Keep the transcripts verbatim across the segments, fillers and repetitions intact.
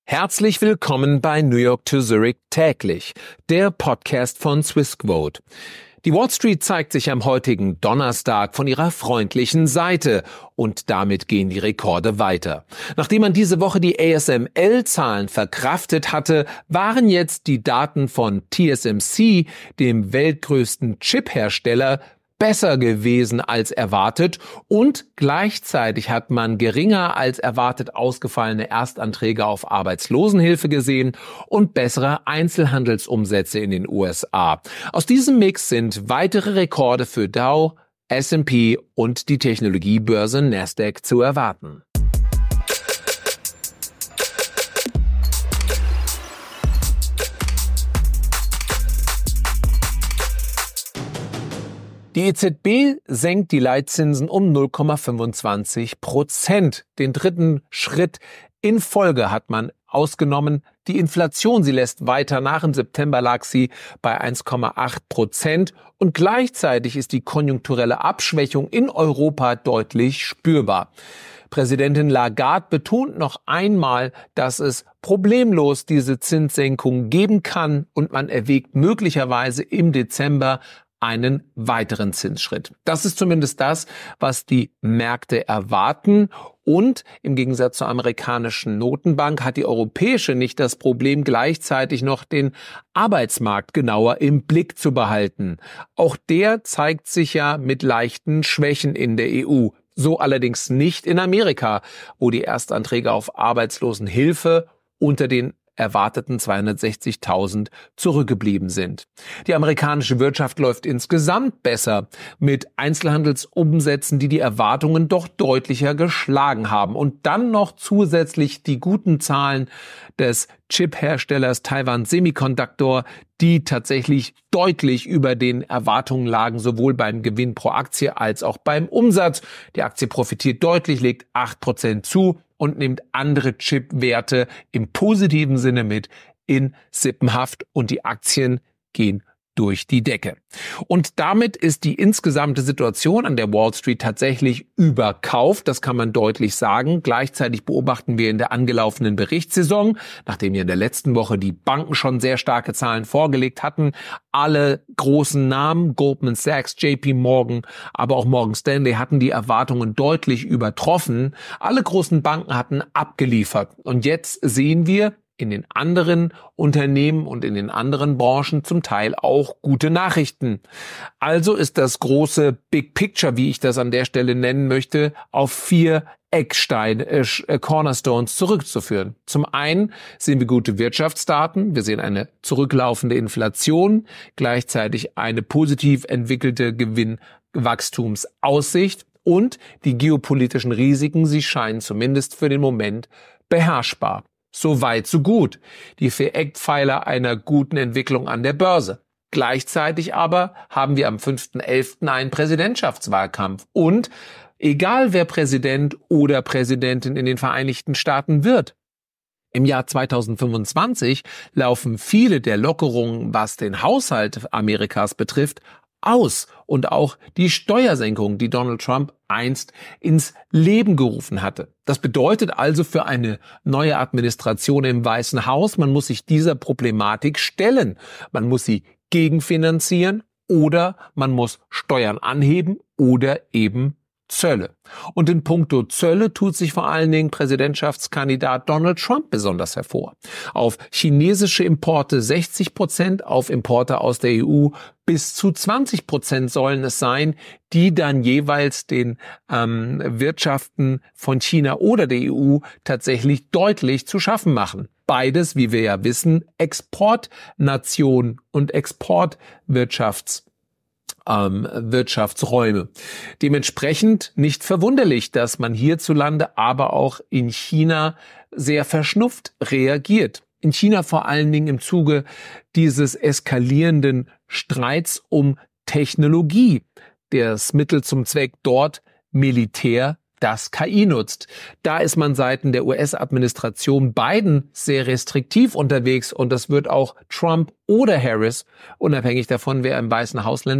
Herzlich willkommen bei New York to Zurich täglich, der Podcast von Swissquote. Die Wall Street zeigt sich am heutigen Donnerstag von ihrer freundlichen Seite und damit gehen die Rekorde weiter. Nachdem man diese Woche die A S M L-Zahlen verkraftet hatte, waren jetzt die Daten von T S M C, dem weltgrößten Chip-Hersteller, besser gewesen als erwartet und gleichzeitig hat man geringer als erwartet ausgefallene Erstanträge auf Arbeitslosenhilfe gesehen und bessere Einzelhandelsumsätze in den U S A. Aus diesem Mix sind weitere Rekorde für Dow, S und P und die Technologiebörse Nasdaq zu erwarten. Die E Z B senkt die Leitzinsen um null Komma fünfundzwanzig Prozent. Den dritten Schritt in Folge hat man ausgenommen. Die Inflation, sie lässt weiter nach. Im September lag sie bei eins Komma acht Prozent und gleichzeitig ist die konjunkturelle Abschwächung in Europa deutlich spürbar. Präsidentin Lagarde betont noch einmal, dass es problemlos diese Zinssenkung geben kann und man erwägt möglicherweise im Dezember einen weiteren Zinsschritt. Das ist zumindest das, was die Märkte erwarten. Und im Gegensatz zur amerikanischen Notenbank hat die europäische nicht das Problem, gleichzeitig noch den Arbeitsmarkt genauer im Blick zu behalten. Auch der zeigt sich ja mit leichten Schwächen in der E U. So allerdings nicht in Amerika, wo die Erstanträge auf Arbeitslosenhilfe unter den erwarteten zweihundertsechzigtausend zurückgeblieben sind. Die amerikanische Wirtschaft läuft insgesamt besser mit Einzelhandelsumsätzen, die die Erwartungen doch deutlicher geschlagen haben. Und dann noch zusätzlich die guten Zahlen des Chip-Herstellers Taiwan Semiconductor, die tatsächlich deutlich über den Erwartungen lagen, sowohl beim Gewinn pro Aktie als auch beim Umsatz. Die Aktie profitiert deutlich, legt acht Prozent zu und nimmt andere Chip-Werte im positiven Sinne mit in Sippenhaft und die Aktien gehen durch die Decke. Und damit ist die insgesamte Situation an der Wall Street tatsächlich überkauft, das kann man deutlich sagen. Gleichzeitig beobachten wir in der angelaufenen Berichtssaison, nachdem ja in der letzten Woche die Banken schon sehr starke Zahlen vorgelegt hatten, alle großen Namen, Goldman Sachs, J P Morgan, aber auch Morgan Stanley hatten die Erwartungen deutlich übertroffen. Alle großen Banken hatten abgeliefert. Und jetzt sehen wir in den anderen Unternehmen und in den anderen Branchen zum Teil auch gute Nachrichten. Also ist das große Big Picture, wie ich das an der Stelle nennen möchte, auf vier Ecksteine, äh, Cornerstones zurückzuführen. Zum einen sehen wir gute Wirtschaftsdaten, wir sehen eine zurücklaufende Inflation, gleichzeitig eine positiv entwickelte Gewinnwachstumsaussicht und die geopolitischen Risiken, sie scheinen zumindest für den Moment beherrschbar. So weit, so gut. Die vier Eckpfeiler einer guten Entwicklung an der Börse. Gleichzeitig aber haben wir am fünften elften einen Präsidentschaftswahlkampf. Und egal wer Präsident oder Präsidentin in den Vereinigten Staaten wird, im Jahr zweitausendfünfundzwanzig laufen viele der Lockerungen, was den Haushalt Amerikas betrifft, aus und auch die Steuersenkung, die Donald Trump einst ins Leben gerufen hatte. Das bedeutet also für eine neue Administration im Weißen Haus, man muss sich dieser Problematik stellen. Man muss sie gegenfinanzieren oder man muss Steuern anheben oder eben Zölle. Und in puncto Zölle tut sich vor allen Dingen Präsidentschaftskandidat Donald Trump besonders hervor. Auf chinesische Importe sechzig Prozent, auf Importe aus der E U bis zu zwanzig Prozent sollen es sein, die dann jeweils den ähm, Wirtschaften von China oder der E U tatsächlich deutlich zu schaffen machen. Beides, wie wir ja wissen, Exportnation und Exportwirtschafts Ähm, Wirtschaftsräume. Dementsprechend nicht verwunderlich, dass man hierzulande, aber auch in China sehr verschnupft reagiert. In China vor allen Dingen im Zuge dieses eskalierenden Streits um Technologie. Das Mittel zum Zweck dort Militär, das K I nutzt. Da ist man seitens der U S-Administration Biden sehr restriktiv unterwegs und das wird auch Trump oder Harris, unabhängig davon, wer im Weißen Haus landet,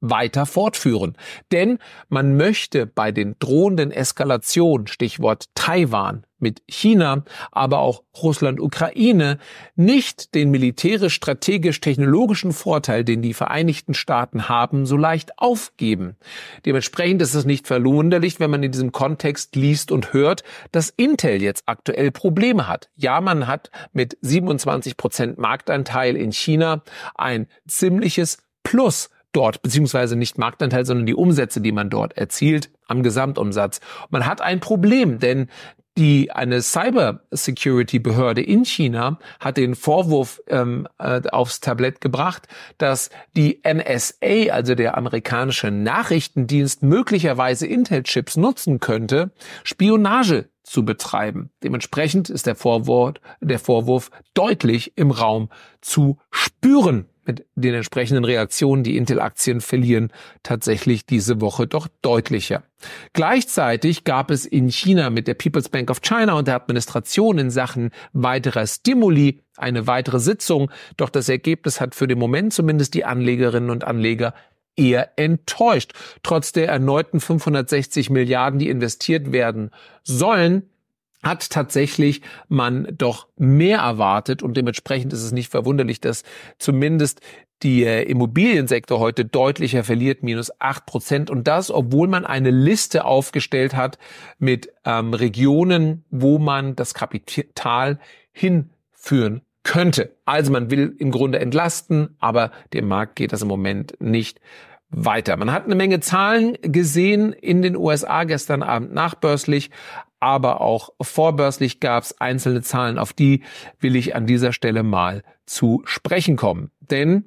weiter fortführen. Denn man möchte bei den drohenden Eskalationen, Stichwort Taiwan, mit China, aber auch Russland, Ukraine, nicht den militärisch-strategisch-technologischen Vorteil, den die Vereinigten Staaten haben, so leicht aufgeben. Dementsprechend ist es nicht verwunderlich, wenn man in diesem Kontext liest und hört, dass Intel jetzt aktuell Probleme hat. Ja, man hat mit siebenundzwanzig Prozent Marktanteil in China ein ziemliches Plus dort, beziehungsweise nicht Marktanteil, sondern die Umsätze, die man dort erzielt am Gesamtumsatz. Man hat ein Problem, denn die eine Cyber-Security-Behörde in China hat den Vorwurf ähm, äh, aufs Tablett gebracht, dass die N S A, also der amerikanische Nachrichtendienst, möglicherweise Intel-Chips nutzen könnte, Spionage zu betreiben. Dementsprechend ist der Vorwurf, der Vorwurf deutlich im Raum zu spüren. Mit den entsprechenden Reaktionen, die Intel-Aktien verlieren, tatsächlich diese Woche doch deutlicher. Gleichzeitig gab es in China mit der People's Bank of China und der Administration in Sachen weiterer Stimuli eine weitere Sitzung. Doch das Ergebnis hat für den Moment zumindest die Anlegerinnen und Anleger eher enttäuscht. Trotz der erneuten fünfhundertsechzig Milliarden, die investiert werden sollen, hat tatsächlich man doch mehr erwartet und dementsprechend ist es nicht verwunderlich, dass zumindest der Immobiliensektor heute deutlicher verliert, minus acht Prozent und das, obwohl man eine Liste aufgestellt hat mit ähm, Regionen, wo man das Kapital hinführen könnte. Also man will im Grunde entlasten, aber dem Markt geht das im Moment nicht weiter. Man hat eine Menge Zahlen gesehen in den U S A gestern Abend nachbörslich, aber auch vorbörslich gab es einzelne Zahlen, auf die will ich an dieser Stelle mal zu sprechen kommen. Denn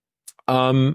ähm,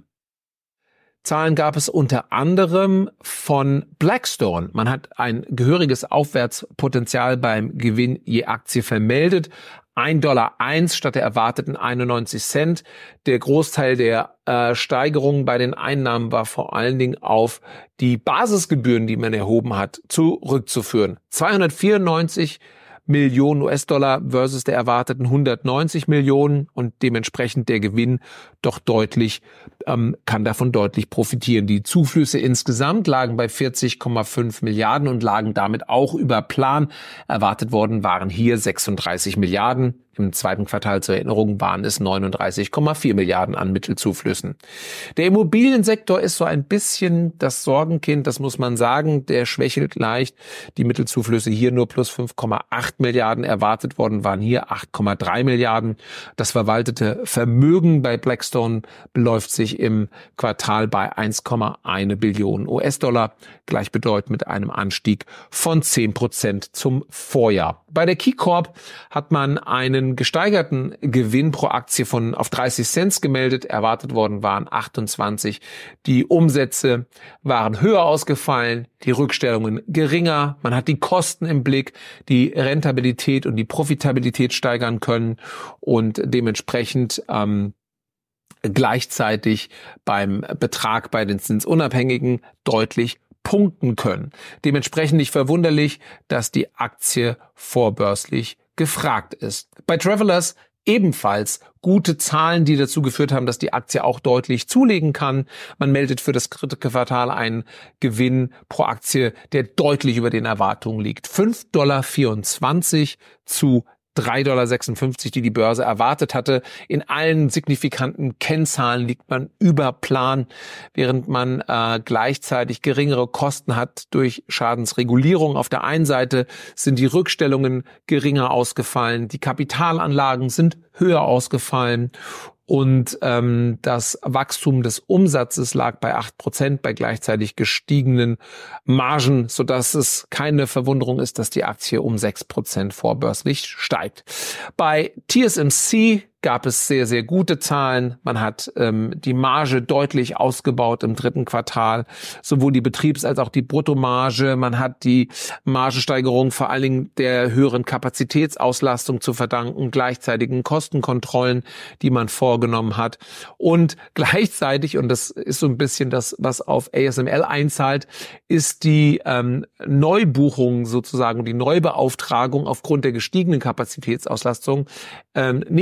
Zahlen gab es unter anderem von Blackstone. Man hat ein gehöriges Aufwärtspotenzial beim Gewinn je Aktie vermeldet. ein Komma eins Dollar statt der erwarteten einundneunzig Cent. Der Großteil der äh, Steigerungen bei den Einnahmen war vor allen Dingen auf die Basisgebühren, die man erhoben hat, zurückzuführen. zweihundertvierundneunzig Millionen U S-Dollar versus der erwarteten hundertneunzig Millionen und dementsprechend der Gewinn doch deutlich, ähm, kann davon deutlich profitieren. Die Zuflüsse insgesamt lagen bei vierzig Komma fünf Milliarden und lagen damit auch über Plan. Erwartet worden waren hier sechsunddreißig Milliarden. Im zweiten Quartal zur Erinnerung waren es neununddreißig Komma vier Milliarden an Mittelzuflüssen. Der Immobiliensektor ist so ein bisschen das Sorgenkind, das muss man sagen. Der schwächelt leicht. Die Mittelzuflüsse hier nur plus fünf Komma acht Milliarden. Erwartet worden waren hier acht Komma drei Milliarden. Das verwaltete Vermögen bei Blackstone beläuft sich im Quartal bei eins Komma eins Billionen U S-Dollar. Gleichbedeutend mit einem Anstieg von zehn Prozent zum Vorjahr. Bei der KeyCorp hat man einen gesteigerten Gewinn pro Aktie von auf dreißig Cent gemeldet. Erwartet worden waren achtundzwanzig. Die Umsätze waren höher ausgefallen, die Rückstellungen geringer. Man hat die Kosten im Blick, die Rentabilität und die Profitabilität steigern können und dementsprechend ähm, gleichzeitig beim Betrag bei den Zinsunabhängigen deutlich punkten können. Dementsprechend nicht verwunderlich, dass die Aktie vorbörslich gefragt ist. Bei Travelers ebenfalls gute Zahlen, die dazu geführt haben, dass die Aktie auch deutlich zulegen kann. Man meldet für das dritte Quartal einen Gewinn pro Aktie, der deutlich über den Erwartungen liegt. fünf Komma vierundzwanzig Dollar zu drei Komma sechsundfünfzig Dollar, die die Börse erwartet hatte. In allen signifikanten Kennzahlen liegt man über Plan, während man äh, gleichzeitig geringere Kosten hat durch Schadensregulierung. Auf der einen Seite sind die Rückstellungen geringer ausgefallen, die Kapitalanlagen sind höher ausgefallen und ähm, das Wachstum des Umsatzes lag bei acht Prozent bei gleichzeitig gestiegenen Margen, sodass es keine Verwunderung ist, dass die Aktie um sechs Prozent vorbörslich steigt. Bei T S M C gab es sehr, sehr gute Zahlen. Man hat ähm, die Marge deutlich ausgebaut im dritten Quartal, sowohl die Betriebs- als auch die Bruttomarge. Man hat die Margensteigerung vor allen Dingen der höheren Kapazitätsauslastung zu verdanken, gleichzeitigen Kostenkontrollen, die man vorgenommen hat. Und gleichzeitig, und das ist so ein bisschen das, was auf A S M L einzahlt, ist die ähm, Neubuchung sozusagen, die Neubeauftragung aufgrund der gestiegenen Kapazitätsauslastung ähm, nicht zu hoch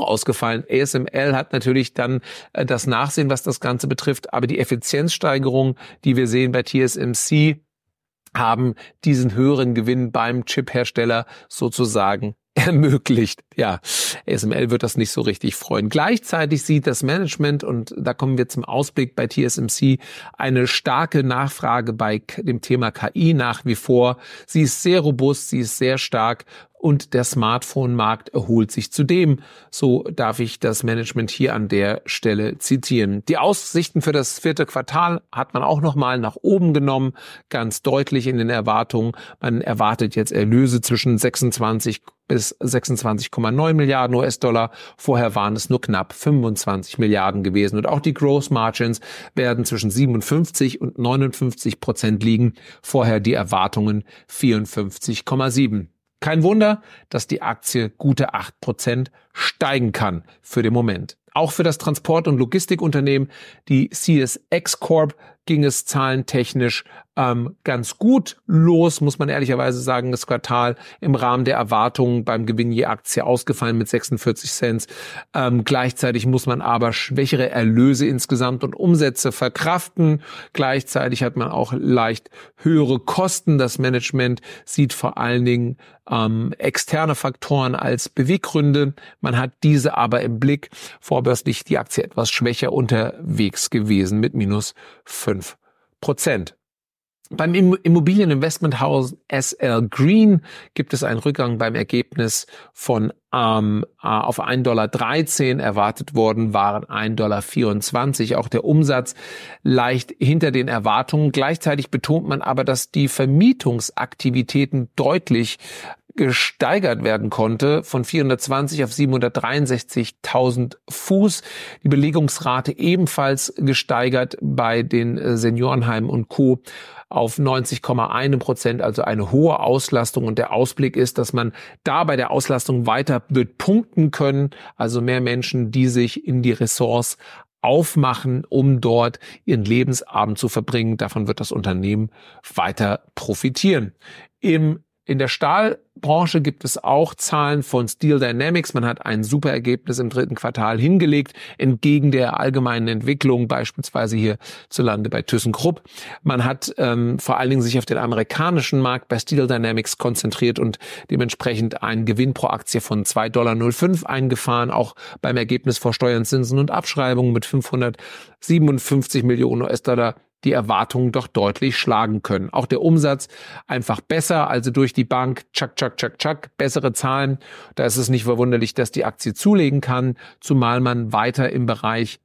ausgefallen. A S M L hat natürlich dann äh, das Nachsehen, was das Ganze betrifft, aber die Effizienzsteigerung, die wir sehen bei T S M C, haben diesen höheren Gewinn beim Chiphersteller sozusagen ermöglicht. Ja, A S M L wird das nicht so richtig freuen. Gleichzeitig sieht das Management, und da kommen wir zum Ausblick bei T S M C, eine starke Nachfrage bei dem Thema K I nach wie vor. Sie ist sehr robust, sie ist sehr stark. Und der Smartphone-Markt erholt sich zudem. So darf ich das Management hier an der Stelle zitieren. Die Aussichten für das vierte Quartal hat man auch nochmal nach oben genommen, ganz deutlich in den Erwartungen. Man erwartet jetzt Erlöse zwischen sechsundzwanzig bis sechsundzwanzig Komma neun Milliarden U S-Dollar. Vorher waren es nur knapp fünfundzwanzig Milliarden gewesen. Und auch die Gross Margins werden zwischen siebenundfünfzig und neunundfünfzig Prozent liegen. Vorher die Erwartungen vierundfünfzig Komma sieben. Kein Wunder, dass die Aktie gute acht Prozent steigen kann für den Moment. Auch für das Transport- und Logistikunternehmen, die C S X Corp, ging es zahlentechnisch ähm, ganz gut los, muss man ehrlicherweise sagen. Das Quartal im Rahmen der Erwartungen beim Gewinn je Aktie ausgefallen mit sechsundvierzig Cent. Ähm, gleichzeitig muss man aber schwächere Erlöse insgesamt und Umsätze verkraften. Gleichzeitig hat man auch leicht höhere Kosten. Das Management sieht vor allen Dingen ähm, externe Faktoren als Beweggründe. Man hat diese aber im Blick. Vorbörslich die Aktie etwas schwächer unterwegs gewesen mit minus fünf Prozent. Beim Immobilieninvestmenthaus S L Green gibt es einen Rückgang beim Ergebnis von ähm, auf ein Komma dreizehn Dollar. Erwartet worden waren ein Komma vierundzwanzig Dollar. Auch der Umsatz leicht hinter den Erwartungen. Gleichzeitig betont man aber, dass die Vermietungsaktivitäten deutlich gesteigert werden konnte, von vierhundertzwanzig auf siebenhundertdreiundsechzigtausend Fuß. Die Belegungsrate ebenfalls gesteigert bei den Seniorenheimen und Co. auf neunzig Komma eins Prozent, also eine hohe Auslastung. Und der Ausblick ist, dass man da bei der Auslastung weiter wird punkten können, also mehr Menschen, die sich in die Ressorts aufmachen, um dort ihren Lebensabend zu verbringen. Davon wird das Unternehmen weiter profitieren. Im In der Stahlbranche gibt es auch Zahlen von Steel Dynamics. Man hat ein super Ergebnis im dritten Quartal hingelegt, entgegen der allgemeinen Entwicklung, beispielsweise hierzulande bei ThyssenKrupp. Man hat ähm, vor allen Dingen sich auf den amerikanischen Markt bei Steel Dynamics konzentriert und dementsprechend einen Gewinn pro Aktie von zwei Komma null fünf Dollar eingefahren, auch beim Ergebnis vor Steuern, Zinsen und Abschreibungen mit fünfhundertsiebenundfünfzig Millionen U S-Dollar die Erwartungen doch deutlich schlagen können. Auch der Umsatz einfach besser, also durch die Bank, tschak, tschak, tschak, tschak, bessere Zahlen. Da ist es nicht verwunderlich, dass die Aktie zulegen kann, zumal man weiter im Bereich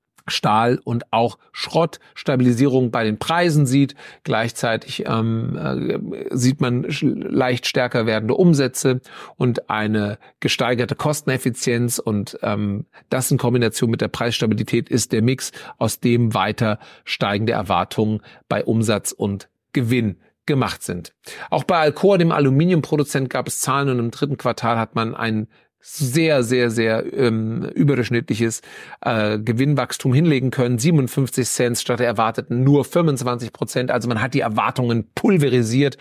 Stahl und auch Schrott Stabilisierung bei den Preisen sieht. Gleichzeitig ähm, äh, sieht man leicht stärker werdende Umsätze und eine gesteigerte Kosteneffizienz, und ähm, das in Kombination mit der Preisstabilität ist der Mix, aus dem weiter steigende Erwartungen bei Umsatz und Gewinn gemacht sind. Auch bei Alcoa, dem Aluminiumproduzent, gab es Zahlen, und im dritten Quartal hat man einen sehr, sehr, sehr ähm, überdurchschnittliches äh, Gewinnwachstum hinlegen können. siebenundfünfzig Cent statt der erwarteten nur fünfundzwanzig Prozent. Also man hat die Erwartungen pulverisiert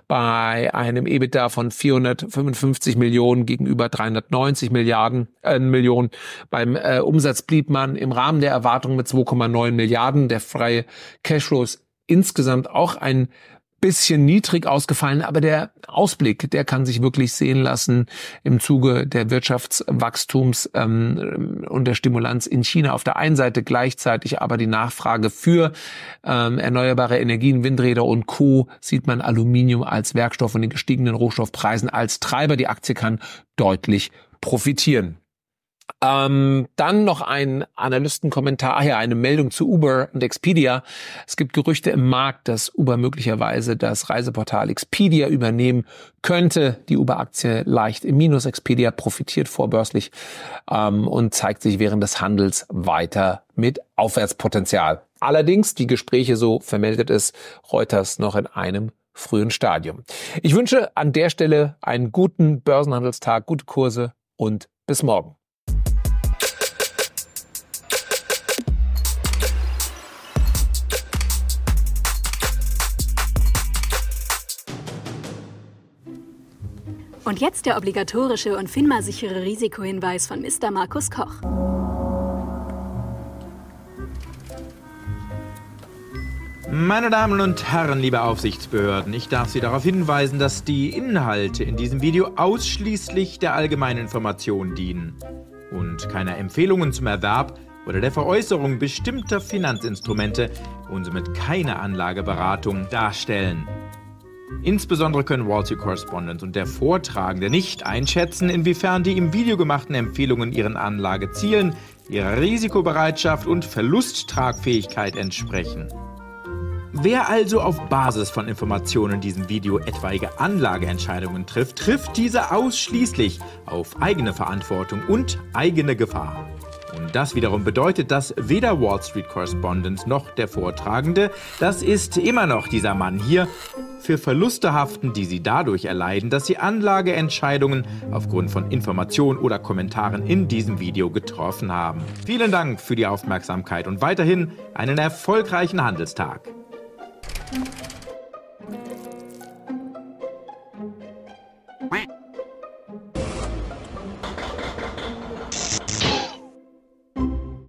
bei einem EBITDA von vierhundertfünfundfünfzig Millionen gegenüber dreihundertneunzig Milliarden äh, Millionen. Beim äh, Umsatz blieb man im Rahmen der Erwartungen mit zwei Komma neun Milliarden. Der freie Cashflow ist insgesamt auch ein bisschen niedrig ausgefallen, aber der Ausblick, der kann sich wirklich sehen lassen im Zuge der Wirtschaftswachstums ähm, und der Stimulanz in China auf der einen Seite, gleichzeitig aber die Nachfrage für ähm, erneuerbare Energien, Windräder und Co. sieht man Aluminium als Werkstoff und den gestiegenen Rohstoffpreisen als Treiber. Die Aktie kann deutlich profitieren. Ähm, dann noch ein Analystenkommentar, ach ja, eine Meldung zu Uber und Expedia. Es gibt Gerüchte im Markt, dass Uber möglicherweise das Reiseportal Expedia übernehmen könnte. Die Uber-Aktie leicht im Minus. Expedia profitiert vorbörslich ähm, und zeigt sich während des Handels weiter mit Aufwärtspotenzial. Allerdings, die Gespräche, so vermeldet es Reuters, noch in einem frühen Stadium. Ich wünsche an der Stelle einen guten Börsenhandelstag, gute Kurse und bis morgen. Und jetzt der obligatorische und FINMA-sichere Risikohinweis von Mister Markus Koch. Meine Damen und Herren, liebe Aufsichtsbehörden, ich darf Sie darauf hinweisen, dass die Inhalte in diesem Video ausschließlich der allgemeinen Information dienen und keine Empfehlungen zum Erwerb oder der Veräußerung bestimmter Finanzinstrumente und somit keine Anlageberatung darstellen. Insbesondere können Wall Street Correspondent und der Vortragende nicht einschätzen, inwiefern die im Video gemachten Empfehlungen ihren Anlagezielen, ihrer Risikobereitschaft und Verlusttragfähigkeit entsprechen. Wer also auf Basis von Informationen in diesem Video etwaige Anlageentscheidungen trifft, trifft diese ausschließlich auf eigene Verantwortung und eigene Gefahr. Und das wiederum bedeutet, dass weder Wall Street Correspondent noch der Vortragende, das ist immer noch dieser Mann hier, für Verluste haften, die sie dadurch erleiden, dass sie Anlageentscheidungen aufgrund von Informationen oder Kommentaren in diesem Video getroffen haben. Vielen Dank für die Aufmerksamkeit und weiterhin einen erfolgreichen Handelstag.